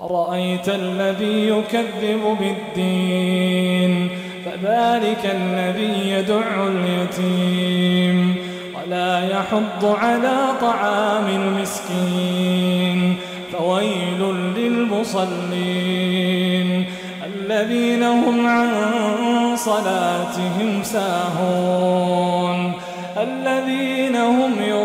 أرأيت الذي يكذب بالدين فذلك الذي يدع اليتيم ولا يحض على طعام المسكين فويل للمصلين الذين هم عن صلاتهم ساهون الذين هم